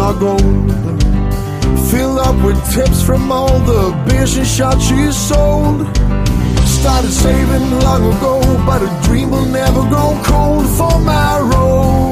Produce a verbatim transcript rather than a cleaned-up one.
are gold, filled up with tips from all the beers and shots she sold. Started saving long ago, but a dream will never go cold for my road.